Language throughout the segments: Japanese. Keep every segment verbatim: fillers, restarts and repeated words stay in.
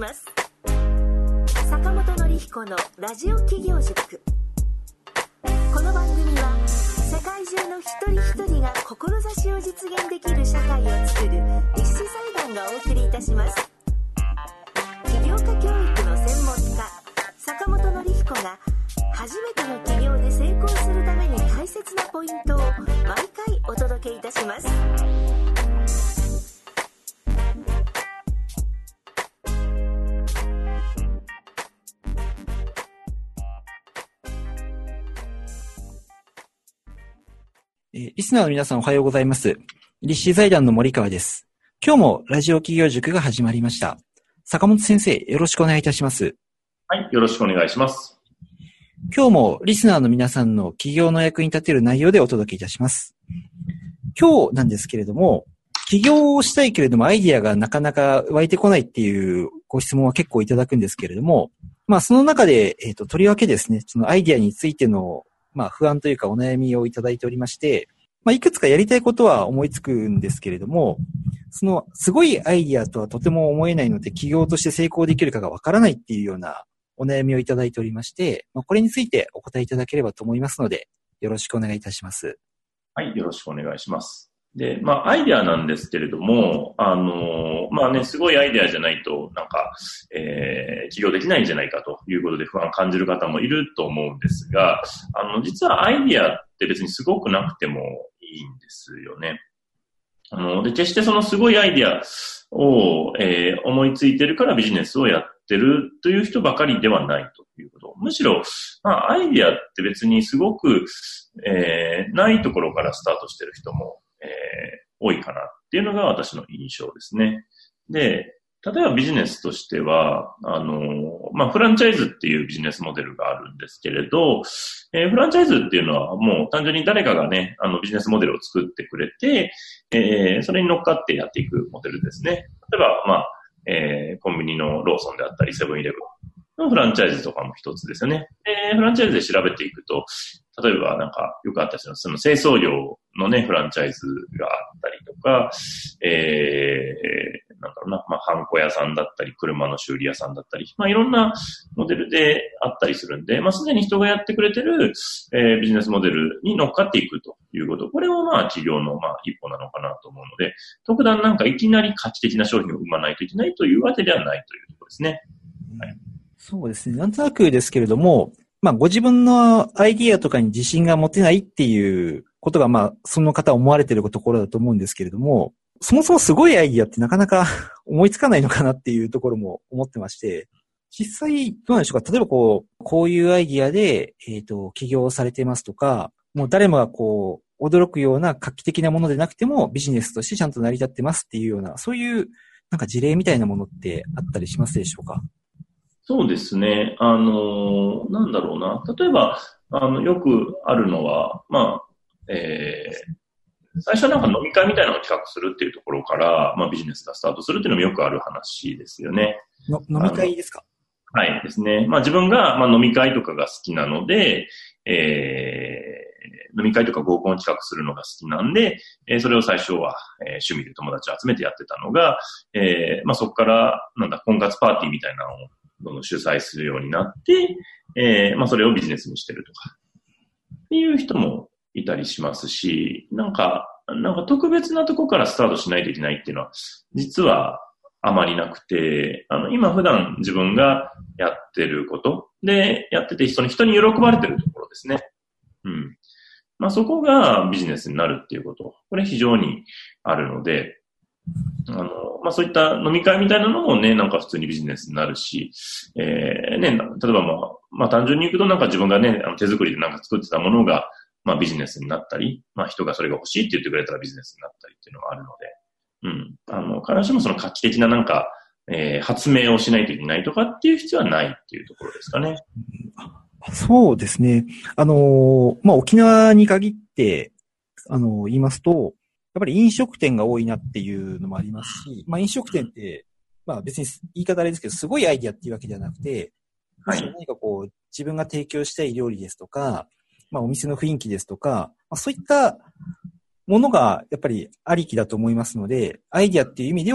ます。坂本典彦のラジオ企業塾。この番組は世界中の一人一人が志を実現できる社会を作る立志財団がお送りいたします。起業家教育の専門家坂本典彦が初めての起業で成功するために大切なポイントを毎回お届けいたします。 えー、リスナーの皆さんおはようございます。立志財団の森川です。今日もラジオ企業塾が始まりました。坂本先生、よろしくお願いいたします。 はい、よろしくお願いします。 今日もリスナーの皆さんの起業の役に立てる内容でお届けいたします。今日なんですけれども、起業をしたいけれどもアイディアがなかなか湧いてこないっていうご質問は結構いただくんですけれども、まあその中で、えっと、とりわけですね、そのアイディアについてのまあ不安というかお悩みをいただいておりまして、まあいくつかやりたいことは思いつくんですけれども、そのすごいアイディアとはとても思えないので起業として成功できるかがわからないっていうようなお悩みをいただいておりまして、まあ、これについてお答えいただければと思いますので、よろしくお願いいたします。 はい、よろしくお願いします。で、まあアイディアなんですけれども、あの、まあね、すごいアイディアじゃないとなんか、えー、起業できないんじゃないかということで不安を感じる方もいると思うんですが、あの、実はアイディアって別にすごくなくてもいいんですよね。あの、で、決してそのすごいアイディアを、えー、思いついてるからビジネスをやってるという人ばかりではないということ。むしろ、まあ、アイディアって別にすごく、えー、ないところからスタートしてる人も、えー、多いかなっていうのが私の印象ですね。で、例えばビジネスとしては、あの、まあ、フランチャイズっていうビジネスモデルがあるんですけれど、えー、フランチャイズっていうのはもう単純に誰かがね、あのビジネスモデルを作ってくれて、えー、それに乗っかってやっていくモデルですね。例えば、まあ、えー、コンビニのローソンであったり、セブンイレブンのフランチャイズとかも一つですよね。で、フランチャイズで調べていくと、例えばなんかよくあったりするその清掃業のね、フランチャイズがあったりとか、えー、なんだろうな、まあ、ハンコ屋さんだったり、車の修理屋さんだったり、まあ、いろんなモデルであったりするんで、まあ、すでに人がやってくれてる、えー、ビジネスモデルに乗っかっていくということ。これもまあ、企業のまあ、一歩なのかなと思うので、特段なんかいきなり価値的な商品を生まないといけないというわけではないというところですね。はい、 そうですね。なんとなくですけれども、まあ、ご自分のアイディアとかに自信が持てないっていうことが、まあ、その方思われているところだと思うんですけれども、そもそもすごいアイディアってなかなか思いつかないのかなっていうところも思ってまして、実際どうなんでしょうか。例えばこう、こういうアイディアで、えっと、起業されてますとか、もう誰もがこう、驚くような画期的なものでなくてもビジネスとしてちゃんと成り立ってますっていうような、そういうなんか事例みたいなものってあったりしますでしょうか。 そうですね。あの、なんだろうな。例えば、あの、よくあるのは、まあ、えー、最初はなんか飲み会みたいなのを企画するっていうところから、まあビジネスがスタートするっていうのもよくある話ですよね。 の飲み会ですか？ はいですね。まあ自分が、まあ、飲み会とかが好きなので、えー、飲み会とか合コンを企画するのが好きなんで、えー、それを最初は、えー、趣味で友達を集めてやってたのが、えー、まあそこから、なんだ、婚活パーティーみたいなのをどんどん主催するようになって、えー、まあそれをビジネスにしてるとか、っていう人もいたりしますし、なんか、なんか特別なとこからスタートしないといけないっていうのは、実はあまりなくて、あの、今普段自分がやってることで、やってて人に、人に喜ばれてるところですね。うん。まあそこがビジネスになるっていうこと。これ非常にあるので、あの、まあそういった飲み会みたいなのもね、なんか普通にビジネスになるし、えー、ね、例えばまあ、まあ単純に言うとなんか自分がね、あの手作りでなんか作ってたものが、まあビジネスになったり、まあ人がそれが欲しいって言ってくれたらビジネスになったりっていうのがあるので、うん。あの、必ずしもその画期的ななんか、えー、発明をしないといけないとかっていう必要はないっていうところですかね。 そうですね。あの、まあ沖縄に限って、あの、言いますと、やっぱり飲食店が多いなっていうのもありますし、まあ飲食店って、まあ別に言い方あれですけど、すごいアイディアっていうわけではなくて、はい、何かこう、自分が提供したい料理ですとか、まあお店の雰囲気ですとか、まあ、そういったものがやっぱりありきだと思いますので、アイディアっていう意味では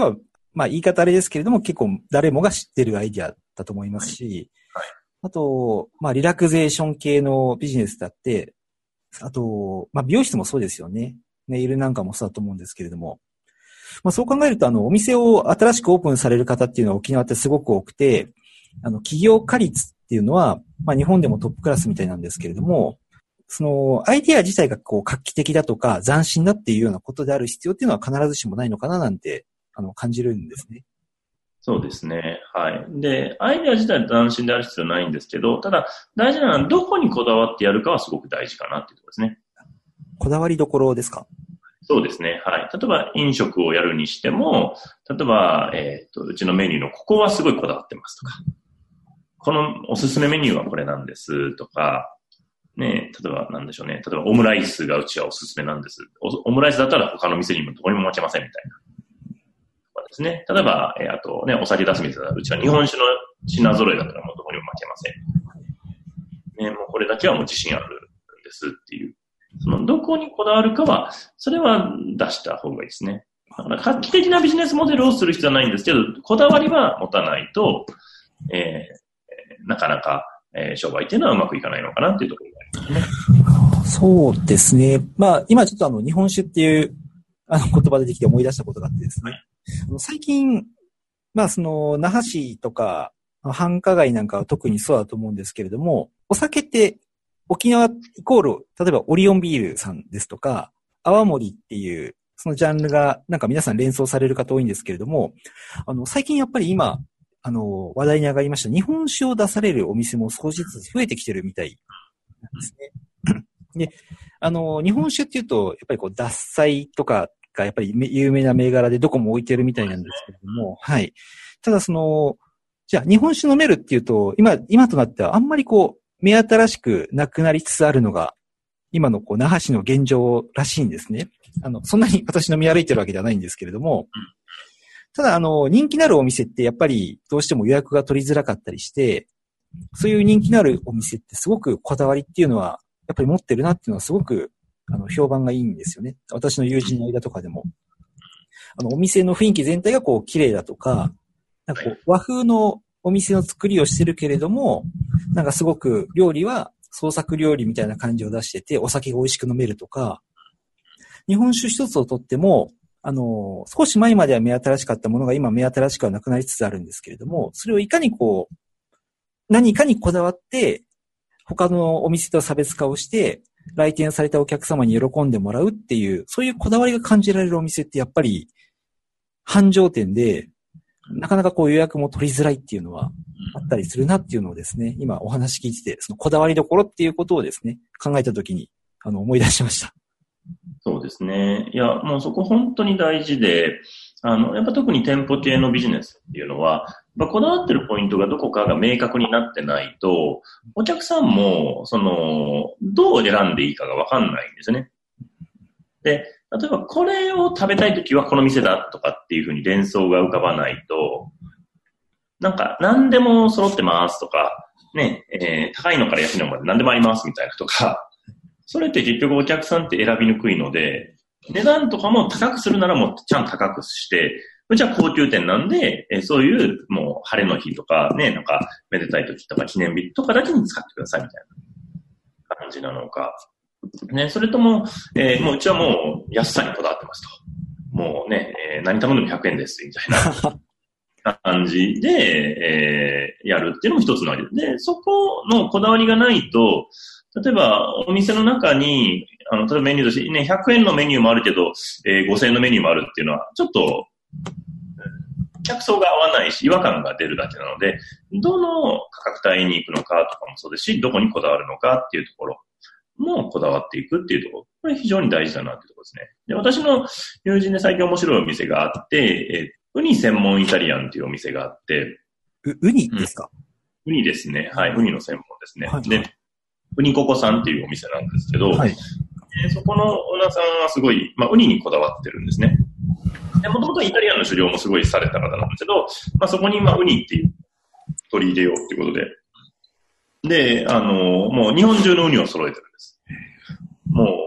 まあ言い方あれですけれども、結構誰もが知ってるアイディアだと思いますし、 はいはい、あと、まあリラクゼーション系のビジネスだって、あと、まあ美容室もそうですよね。ネイルなんかもそうだと思うんですけれども、まあそう考えると、あの、お店を新しくオープンされる方っていうのは沖縄ってすごく多くて、あの、起業家率っていうのは、まあ日本でもトップクラスみたいなんですけれども、その、アイディア自体がこう画期的だとか斬新だっていうようなことである必要っていうのは必ずしもないのかななんて、あの、感じるんですね。 そうですね。はい。で、アイデア自体は斬新である必要はないんですけど、ただ大事なのはどこにこだわってやるかはすごく大事かなっていうところですね。 こだわりどころですか？ そうですね。はい。例えば飲食をやるにしても、例えば、えっと、うちのメニューのここはすごいこだわってますとか、このおすすめメニューはこれなんですとか、ね、例えばなんでしょうね。例えばオムライスがうちはおすすめなんです。オムライスだったら他の店にもどこにも負けませんみたいな。ですね。例えば、えー、あとね、お酒出す店だったら、うちは日本酒の品揃えだったらもうどこにも負けません。ね、もうこれだけはもう自信あるんですっていう。その、どこにこだわるかは、それは出した方がいいですね。だから画期的なビジネスモデルをする必要はないんですけど、こだわりは持たないと、えー、なかなか、えー、商売っていうのはうまくいかないのかなっていうところがありますね。 そうですね。まあ、今ちょっとあの、日本酒っていう、あの、言葉でできて思い出したことがあってですね。はい、最近、まあその、那覇市とか、繁華街なんかは特にそうだと思うんですけれども、お酒って沖縄イコール、例えばオリオンビールさんですとか、泡盛っていう、そのジャンルがなんか皆さん連想される方多いんですけれども、あの、最近やっぱり今、あの、話題に上がりました日本酒を出されるお店も少しずつ増えてきてるみたいなんですね。で、あの、日本酒っていうと、やっぱりこう、獺祭とか、がやっぱり有名な銘柄でどこも置いてるみたいなんですけれども、はい。ただその、じゃあ日本酒飲めるっていうと、今、今となってはあんまりこう、目新しくなくなりつつあるのが、今のこう、那覇市の現状らしいんですね。あの、そんなに私飲み歩いてるわけではないんですけれども、ただあの、人気のあるお店ってやっぱりどうしても予約が取りづらかったりして、そういう人気のあるお店ってすごくこだわりっていうのは、やっぱり持ってるなっていうのはすごくあの、評判がいいんですよね。私の友人の間とかでも。あの、お店の雰囲気全体がこう、綺麗だとか、なんかこう、和風のお店の作りをしてるけれども、なんかすごく料理は創作料理みたいな感じを出してて、お酒が美味しく飲めるとか、日本酒一つをとっても、あの、少し前までは目新しかったものが今目新しくはなくなりつつあるんですけれども、それをいかにこう、何かにこだわって、他のお店と差別化をして、来店されたお客様に喜んでもらうっていう、そういうこだわりが感じられるお店ってやっぱり繁盛店で、なかなかこう予約も取りづらいっていうのはあったりするなっていうのをですね、今お話聞いてて、そのこだわりどころっていうことをですね、考えたときにあの思い出しました。 そうですね。いや、もうそこ本当に大事で、あの、やっぱ特に店舗系のビジネスっていうのは、まあ、こだわってるポイントがどこかが明確になってないと、お客さんも、その、どう選んでいいかがわかんないんですね。で、例えばこれを食べたいときはこの店だとかっていうふうに連想が浮かばないと、なんか何でも揃ってますとか、ね、えー、高いのから安いのまで何でもありますみたいなとか、それって結局お客さんって選びにくいので、値段とかも高くするならもうちゃんと高くして、じゃあ高級店なんで、えそういうもう晴れの日とかね、なんかめでたい時とか記念日とかだけに使ってくださいみたいな感じなのか。ね、それとも、えー、もううちはもう安さにこだわってますと。もうね、えー、何頼んでもひゃくえんですみたいな感じで、えー、やるっていうのも一つのありで、そこのこだわりがないと、例えば、お店の中に、あの、例えばメニューとして、ね、ひゃくえんのメニューもあるけど、えー、ごせんえんのメニューもあるっていうのは、ちょっと、客層が合わないし、違和感が出るだけなので、どの価格帯に行くのかとかもそうですし、どこにこだわるのかっていうところもこだわっていくっていうところ、これ非常に大事だなっていうところですね。で、私の友人で最近面白いお店があって、えー、ウニ専門イタリアンっていうお店があって、 う、ウニですか？ うん、ウニですね。はい、ウニの専門ですね。 はいはい、 でウニココさんっていうお店なんですけど、はい、そこのオーナーさんはすごい、まあ、ウニにこだわってるんですね。で、もともとイタリアンの狩猟もすごいされた方なんですけど、まあ、そこに、まあ、ウニっていう取り入れようっていうことで、で、あの、もう日本中のウニを揃えてるんです。もう、あ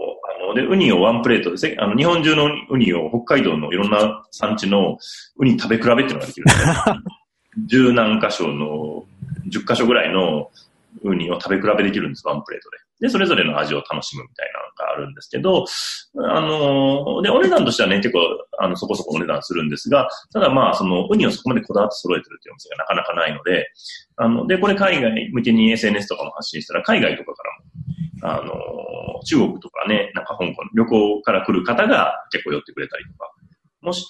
の、で、ウニをワンプレートで、あの、日本中のウニを北海道のいろんな産地のウニ食べ比べっていうのができるんですね。十何箇所の、十箇所ぐらいのウニを食べ比べできるんです、ワンプレートで。で、それぞれの味を楽しむみたいなのがあるんですけど、あの、で、お値段としてはね、結構、あの、そこそこお値段するんですが、ただまあ、その、ウニをそこまでこだわって揃えてるっていうお店がなかなかないので、あの、で、これ海外向けに エスエヌエス とかも発信したら、海外とかからも、あの、中国とかね、なんか香港、旅行から来る方が結構寄ってくれたりとかもして、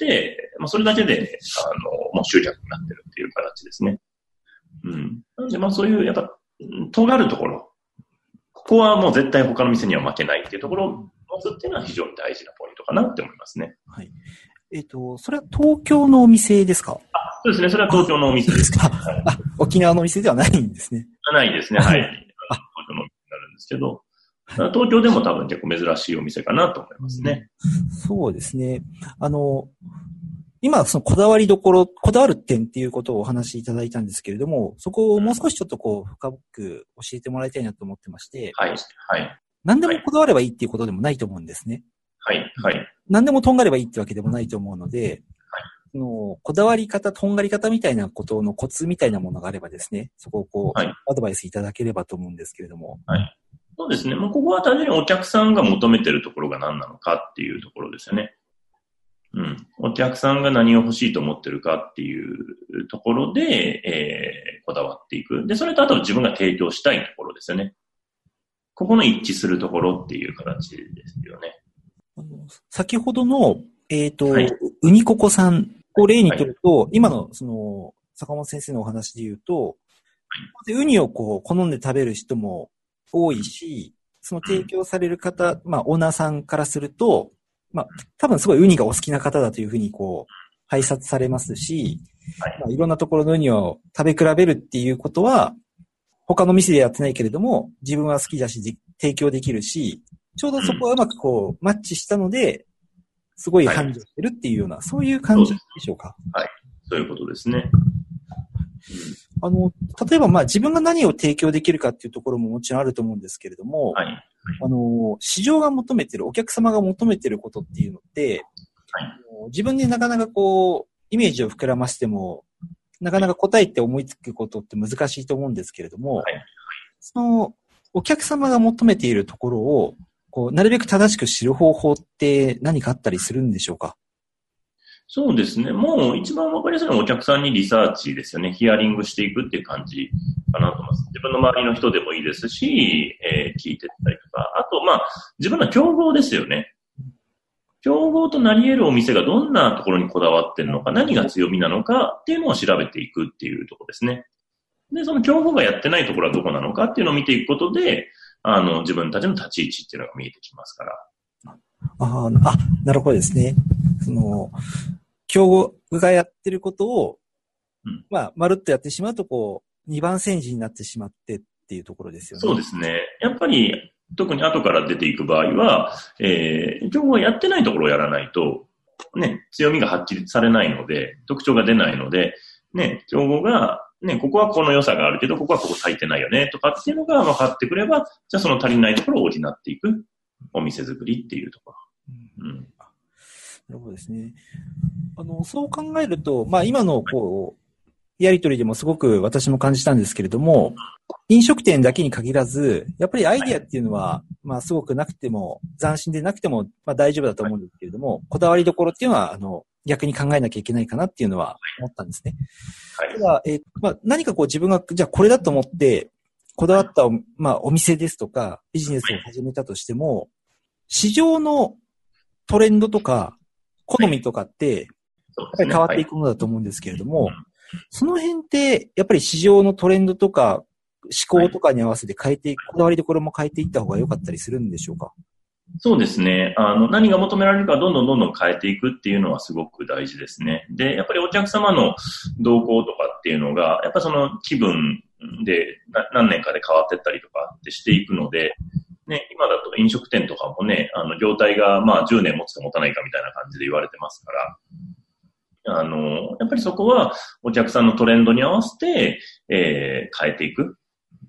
まあ、それだけで、あの、もう集客になってるっていう形ですね。うん。なんで、まあ、そういう、やっぱ、尖るところ、ここはもう絶対他の店には負けないっていうところを持つっていうのは非常に大事なポイントかなって思いますね。 はい。えっと、それは東京のお店ですか？ あ、そうですね。それは東京のお店です。 か。あ、沖縄のお店ではないんですね。 ないですね。はい。東京のお店になるんですけど、東京でも多分結構珍しいお店かなと思いますね。 うん、そうですね。あの、今、そのこだわりどころ、こだわる点っていうことをお話しいただいたんですけれども、そこをもう少しちょっとこう、深く教えてもらいたいなと思ってまして。 はい。はい。 何でもこだわればいいっていうことでもないと思うんですね。 はい。はい。 何でもとんがればいいってわけでもないと思うので、はい。そのこだわり方、とんがり方みたいなことのコツみたいなものがあればですね、そこをこう、はい、アドバイスいただければと思うんですけれども。 はい。そうですね。もうここは単純にお客さんが求めてるところが何なのかっていうところですよね。うん。お客さんが何を欲しいと思ってるかっていうところで、えー、こだわっていく。で、それとあと自分が提供したいところですよね。ここの一致するところっていう形ですよね。 あの先ほどの、えっと、 はい、 ウニココさんを例にとると、はい、今のその、坂本先生のお話で言うと、はい、ウニをこう、好んで食べる人も多いし、その提供される方、まあ、オーナーさんからすると、まあ、多分すごいウニがお好きな方だというふうにこう、拝察されますし、はいまあ、いろんなところのウニを食べ比べるっていうことは、他の店でやってないけれども、自分は好きだし、提供できるし、ちょうどそこはうまくこう、マッチしたので、すごい繁盛してるっていうような、はい、そういう感じでしょうか。 はい。そういうことですね。 あの、例えばまあ自分が何を提供できるかっていうところももちろんあると思うんですけれども、はい。あの、市場が求めてる、お客様が求めてることっていうのって、はい、自分でなかなかこう、イメージを膨らましても、なかなか答えって思いつくことって難しいと思うんですけれども、はい、その、お客様が求めているところを、こう、なるべく正しく知る方法って何かあったりするんでしょうか？ そうですね。もう一番わかりやすいのはお客さんにリサーチですよね。ヒアリングしていくっていう感じかなと思います。自分の周りの人でもいいですし、えー、聞いてったりとか。あと、まあ、自分の競合ですよね。競合となり得るお店がどんなところにこだわってるのか、何が強みなのかっていうのを調べていくっていうところですね。で、その競合がやってないところはどこなのかっていうのを見ていくことで、あの、自分たちの立ち位置っていうのが見えてきますから。 ああ、なるほどですね。その、競合がやってることを、うん、まあ、まるっとやってしまうと、こう、二番煎じになってしまってっていうところですよね。 そうですね。やっぱり、特に後から出ていく場合は、えー、競合がやってないところをやらないと、ね、強みが発揮されないので、特徴が出ないので、ね、競合が、ね、ここはこの良さがあるけど、ここはここ足りてないよね、とかっていうのが分かってくれば、じゃあその足りないところを補っていくお店作りっていうところ。うん。なるほどですね。あの、そう考えると、まあ今のこう、やりとりでもすごく私も感じたんですけれども、飲食店だけに限らず、やっぱりアイディアっていうのは、まあすごくなくても、斬新でなくても、まあ大丈夫だと思うんですけれども、こだわりどころっていうのは、あの、逆に考えなきゃいけないかなっていうのは思ったんですね。はい。ただ、えー、まあ何かこう自分が、じゃあこれだと思って、こだわった、まあお店ですとか、ビジネスを始めたとしても、市場のトレンドとか、好みとかって、やっぱり変わっていくものだと思うんですけれども、その辺って、やっぱり市場のトレンドとか、思考とかに合わせて変えていく、こだわりどころも変えていった方が良かったりするんでしょうか？ そうですね。あの、何が求められるかどんどんどんどん変えていくっていうのはすごく大事ですね。で、やっぱりお客様の動向とかっていうのが、やっぱその気分で何年かで変わっていったりとかってしていくので、ね、今だと飲食店とかもね、あの、業態がまあじゅうねん持つか持たないかみたいな感じで言われてますから、あの、やっぱりそこはお客さんのトレンドに合わせて、えー、変えていくっ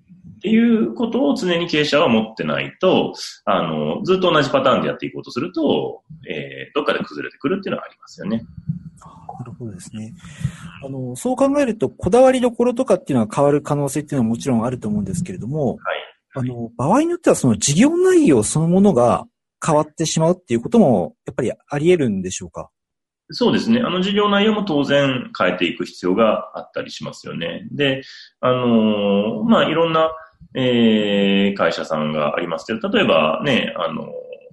っていうことを常に経営者は持ってないと、あの、ずっと同じパターンでやっていこうとすると、えー、どっかで崩れてくるっていうのはありますよね。 なるほどですね。あの、そう考えると、こだわりどころとかっていうのは変わる可能性っていうのはもちろんあると思うんですけれども、 はい。 あの、場合によってはその事業内容そのものが変わってしまうっていうことも、やっぱりあり得るんでしょうか？ そうですね。あの事業内容も当然変えていく必要があったりしますよね。で、あのー、まあ、いろんな、えー、会社さんがありますけど、例えばね、あの、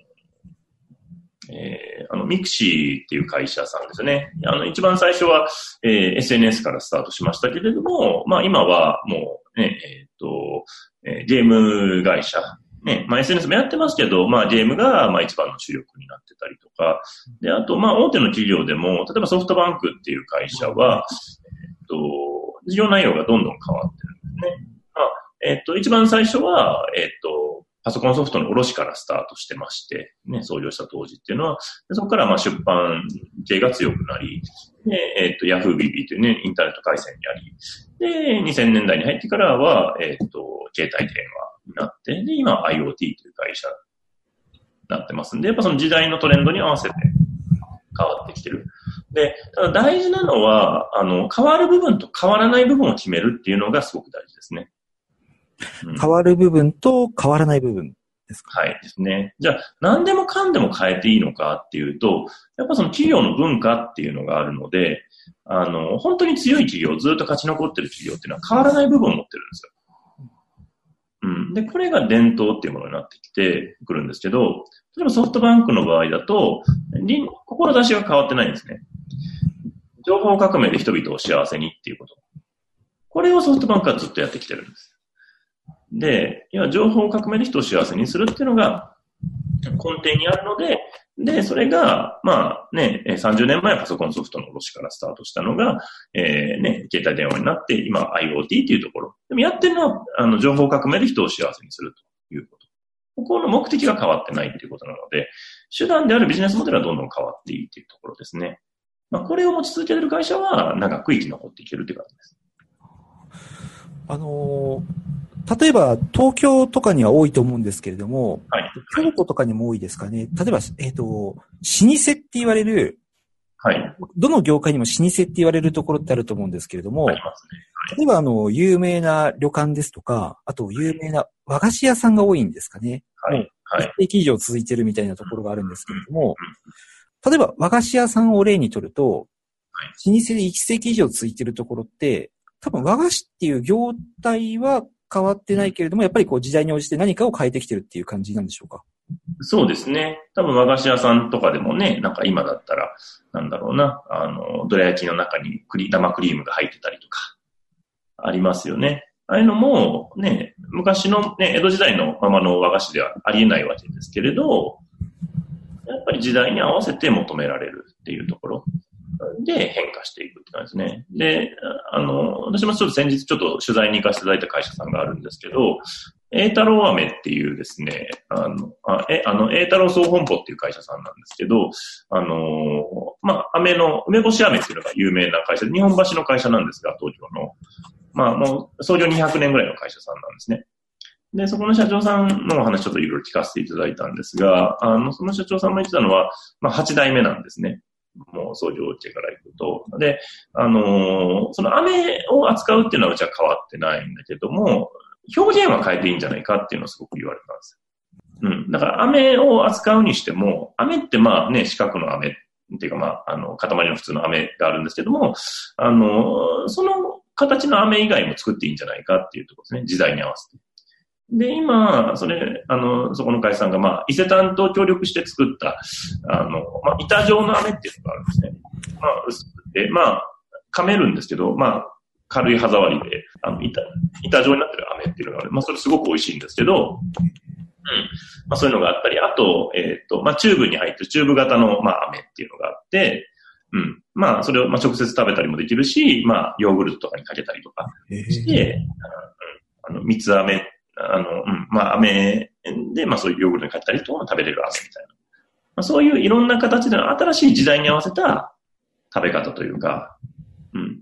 えー、あの、ミクシーっていう会社さんですね。あの、一番最初は、えー、エスエヌエス からスタートしましたけれども、まあ、今はもう、ね、えっと、えー、ゲーム会社、ね、まあ エスエヌエス もやってますけど、まあゲームがまあ一番の主力になってたりとか、で、あとまあ大手の企業でも、例えばソフトバンクっていう会社は、えっと、事業内容がどんどん変わってるんですね。まあ、えっと、一番最初は、えっと、パソコンソフトの卸からスタートしてまして、ね、創業した当時っていうのは、そこからまあ出版系が強くなり、で、えっと、Yahoo ビービー というね、インターネット回線にあり、で、にせんねんだいに入ってからは、えっと、携帯電話になって、で、今は IoT という会社になってますんで、やっぱその時代のトレンドに合わせて変わってきてる。で、ただ大事なのは、あの、変わる部分と変わらない部分を決めるっていうのがすごく大事ですね。 うん、変わる部分と変わらない部分ですか？ はいですね。じゃあ、何でもかんでも変えていいのかっていうと、やっぱその企業の文化っていうのがあるので、あの、本当に強い企業、ずっと勝ち残ってる企業っていうのは変わらない部分を持ってるんですよ。うん。で、これが伝統っていうものになってきてくるんですけど、例えばソフトバンクの場合だと、志が変わってないんですね。情報革命で人々を幸せにっていうこと。これをソフトバンクはずっとやってきてるんです。で、要は情報革命で人を幸せにするっていうのが根底にあるので、で、それが、まあね、さんじゅうねんまえはパソコンソフトの卸からスタートしたのが、えー、ね、携帯電話になって、今 IoT っていうところ。でもやってるのは、あの、情報革命で人を幸せにするということ。ここの目的が変わってないっていうことなので、手段であるビジネスモデルはどんどん変わっていいっていうところですね。まあ、これを持ち続けている会社は長く生き残っていけるっていう感じです。 あのー、例えば東京とかには多いと思うんですけれども、はい、京都とかにも多いですかね。例えば、えっと、老舗って言われる、はい。どの業界にも老舗って言われるところってあると思うんですけれども、ありますね。はい、例えばあの、有名な旅館ですとか、あと有名な和菓子屋さんが多いんですかね。はい。はい。いっせいき以上続いてるみたいなところがあるんですけれども、例えば和菓子屋さんを例にとると、はい、老舗でいっせいき以上続いてるところって、多分和菓子っていう業態は変わってないけれども、やっぱりこう時代に応じて何かを変えてきてるっていう感じなんでしょうか？ そうですね。多分和菓子屋さんとかでもね、なんか今だったら、なんだろうな、あの、どら焼きの中にクリ生クリームが入ってたりとか、ありますよね。ああいうのもね、昔のね、江戸時代のままの和菓子ではありえないわけですけれど、やっぱり時代に合わせて求められるっていうところで変化していくって感じですね。で、あの、私もちょっと先日ちょっと取材に行かせていただいた会社さんがあるんですけど、栄太郎飴っていうですね、あの、あえ、あの、栄太郎総本舗っていう会社さんなんですけど、あの、まあ、飴の、梅干し飴っていうのが有名な会社で、日本橋の会社なんですが、東京の。まあ、もう、創業にひゃくねんぐらいの会社さんなんですね。で、そこの社長さんのお話ちょっといろいろ聞かせていただいたんですが、あの、その社長さんも言ってたのは、まあ、はちだいめなんですね。もう創業家からいくと。で、あのー、その飴を扱うっていうのはうちは変わってないんだけども、表現は変えていいんじゃないかっていうのをすごく言われたんですよ。うん。だから飴を扱うにしても、飴ってまあね、四角の飴っていうかまあ、あの、塊の普通の飴があるんですけども、あのー、その形の飴以外も作っていいんじゃないかっていうところですね。時代に合わせて。で、今、それ、あの、そこの会社さんが、まあ、伊勢丹と協力して作った、あの、まあ、板状の飴っていうのがあるんですね。まあ、薄くて、まあ、噛めるんですけど、まあ、軽い歯触りで、あの、板、板状になってる飴っていうのがある。まあ、それすごく美味しいんですけど、うん。まあ、そういうのがあったり、あと、えっと、まあ、チューブに入ってるチューブ型の、まあ、飴っていうのがあって、うん。まあ、それを、まあ、直接食べたりもできるし、まあ、ヨーグルトとかにかけたりとかして、あの、蜜飴あの、うん、まあ、飴で、まあ、そういうヨーグルトに買ったりとか食べれる飴みたいな。まあ、そういういろんな形での新しい時代に合わせた食べ方というか、うん。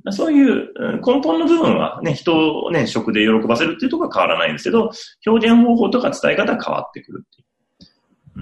ん。そういう根本の部分はね、人をね、食で喜ばせるっていうところは変わらないんですけど、表現方法とか伝え方は変わってくるっていう。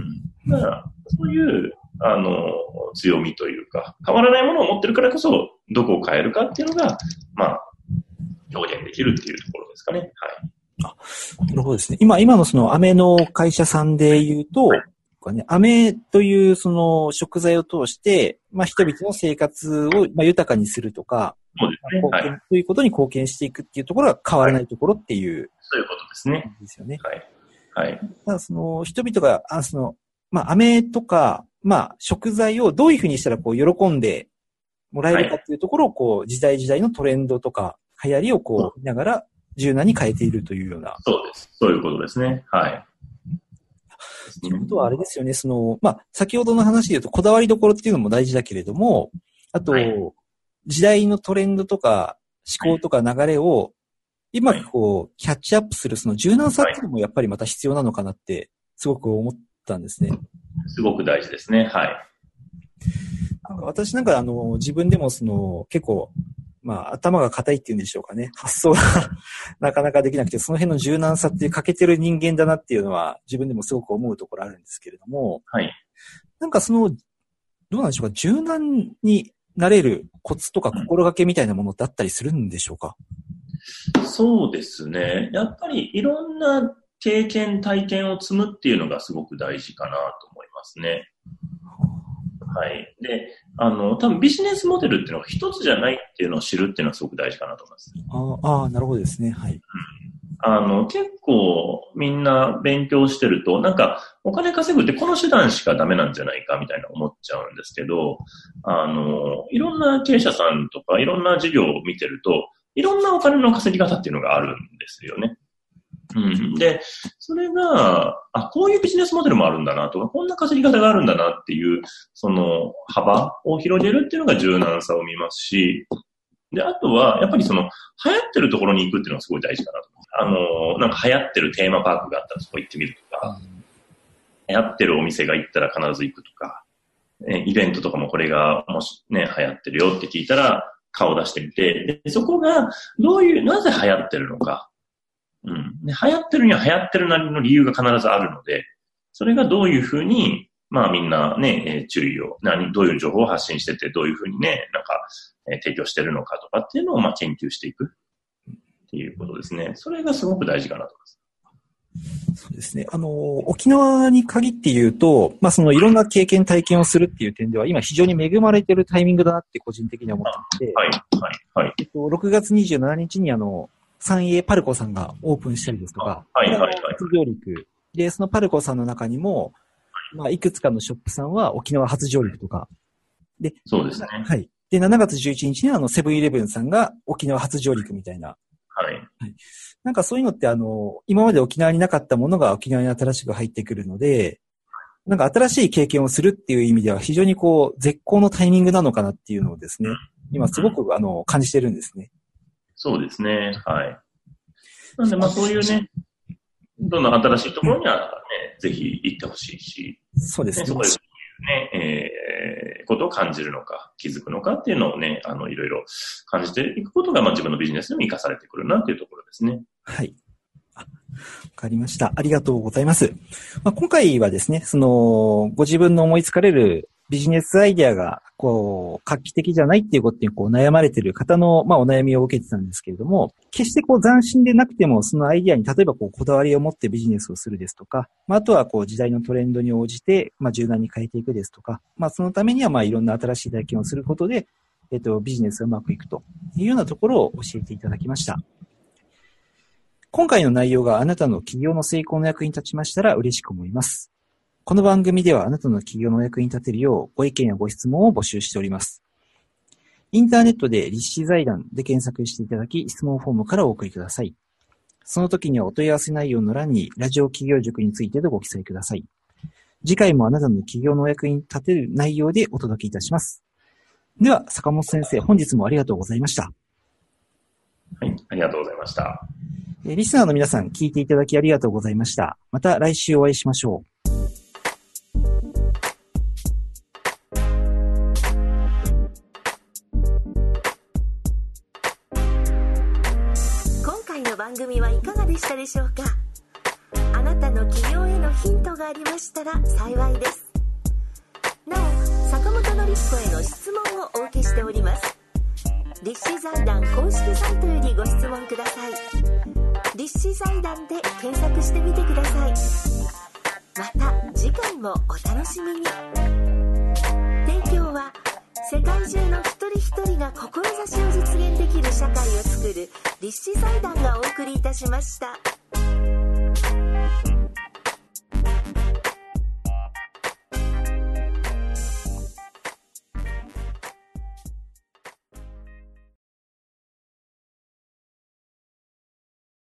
うん。だから、そういう、あの、強みというか、変わらないものを持ってるからこそ、どこを変えるかっていうのが、まあ、表現できるっていうところですかね。はい。 あ、なるほどですね。今、今のその飴の会社さんで言うと、はいね、飴というその食材を通して、まあ人々の生活をまあ豊かにするとか、 そうですね。 はい。ということに貢献していくっていうところが変わらないところっていう、はい、 そういうことですね。 ですよね。 はい。はい。 ただその人々が、あその、まあ飴とか、まあ食材をどういうふうにしたらこう喜んでもらえるかっていうところをこう時代時代のトレンドとか流行りをこう見ながら柔軟に変えているというような。 そうです。そういうことですね。はい。 ということはあれですよね、その、まあ、先ほどの話で言うと、こだわりどころっていうのも大事だけれども、あと、はい、時代のトレンドとか、思考とか流れを、今こう、キャッチアップするその柔軟さっていうのもやっぱりまた必要なのかなって、すごく思ったんですね。 すごく大事ですね、はい。 なんか私なんかあの、自分でもその、結構、まあ、頭が硬いっていうんでしょうかね。発想がなかなかできなくて、その辺の柔軟さっていう欠けてる人間だなっていうのは自分でもすごく思うところあるんですけれども、 はい。 なんかその、どうなんでしょうか、柔軟になれるコツとか心がけみたいなものってあったりするんでしょうか？ そうですね。やっぱりいろんな経験、体験を積むっていうのがすごく大事かなと思いますね。はい。で、あの、多分ビジネスモデルっていうのは一つじゃないっていうのを知るっていうのはすごく大事かなと思います。 ああ、なるほどですね。はい。うん、 あの、結構みんな勉強してると、なんかお金稼ぐってこの手段しかダメなんじゃないかみたいな思っちゃうんですけど、あの、いろんな経営者さんとかいろんな事業を見てると、いろんなお金の稼ぎ方っていうのがあるんですよね。うん、で、それが、あ、こういうビジネスモデルもあるんだなとか、こんな稼ぎ方があるんだなっていう、その幅を広げるっていうのが柔軟さを見ますし、で、あとは、やっぱりその、流行ってるところに行くっていうのがすごい大事かなと。あの、なんか流行ってるテーマパークがあったらそこ行ってみるとか、流行ってるお店が行ったら必ず行くとか、イベントとかもこれがもしね、流行ってるよって聞いたら顔出してみて、でそこがどういう、なぜ流行ってるのか、うん。で、流行ってるには流行ってるなりの理由が必ずあるので、それがどういうふうに、まあみんなね、えー、注意を、何、どういう情報を発信してて、どういうふうにね、なんか、えー、提供してるのかとかっていうのをまあ研究していくっていうことですね。それがすごく大事かなと思います。 そうですね。あの、沖縄に限って言うと、まあそのいろんな経験体験をするっていう点では、今非常に恵まれてるタイミングだなって個人的には思っていて、 はい、はい、はい。 えっと、ろくがつにじゅうしちにちにあの、三栄パルコさんがオープンしたりですとか、 はいはいはい。 初上陸。で、そのパルコさんの中にも、まあ、いくつかのショップさんは沖縄初上陸とか。で、 そうですね。 はい。で、しちがつじゅういちにちにあの、セブンイレブンさんが沖縄初上陸みたいな。 はい。 はい。なんかそういうのってあの、今まで沖縄になかったものが沖縄に新しく入ってくるので、なんか新しい経験をするっていう意味では非常にこう、絶好のタイミングなのかなっていうのをですね、今すごくあの、感じてるんですね。そうですね。はい。なんで、まあそういうね、どんどん新しいところにはね、うん、ぜひ行ってほしいし、 そうですね。 そういうね、えー、ことを感じるのか、気づくのかっていうのをね、あの、いろいろ感じていくことが、まあ自分のビジネスにも生かされてくるなっていうところですね。 はい。わかりました。ありがとうございます。まあ、今回はですね、その、ご自分の思いつかれるビジネスアイデアが、こう、画期的じゃないっていうことにこう悩まれている方の、まあ、お悩みを受けてたんですけれども、決してこう斬新でなくても、そのアイデアに例えばこう、こだわりを持ってビジネスをするですとか、まあ、あとはこう、時代のトレンドに応じて、まあ、柔軟に変えていくですとか、まあ、そのためにはまあ、いろんな新しい体験をすることで、えっと、ビジネスがうまくいくというようなところを教えていただきました。今回の内容があなたの企業の成功の役に立ちましたら嬉しく思います。この番組ではあなたの企業のお役に立てるようご意見やご質問を募集しております。インターネットで立志財団で検索していただき、質問フォームからお送りください。その時にはお問い合わせ内容の欄にラジオ企業塾についてでご記載ください。次回もあなたの企業のお役に立てる内容でお届けいたします。では、坂本先生、本日もありがとうございました。 はい、ありがとうございました。 リスナーの皆さん、聞いていただきありがとうございました。また来週お会いしましょう。 組はいかがでしたでしょうか。あなたの起業へのヒントがありましたら幸いです。なお、坂本典彦への質問をお受けしております。立志財団公式サイトよりご質問ください。立志財団で検索してみてください。また次回もお楽しみに。提供は世界中の一人一人が志を実現できる社会を作る立志財団がお送りいたしました。